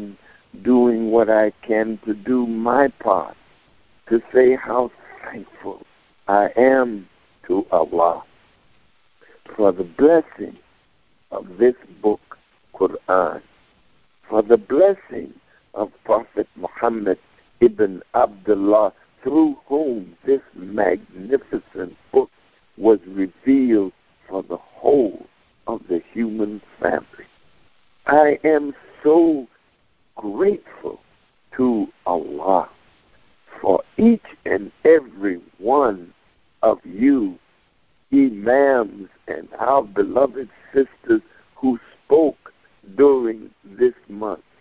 doing what I can to do my part to say how thankful I am to Allah for the blessing of this book, Quran, for the blessing of Prophet Muhammad ibn Abdullah, through whom this magnificent book was revealed for the whole of the human family. I am so grateful to Allah for each and every one of you, imams and our beloved sisters who spoke during this month.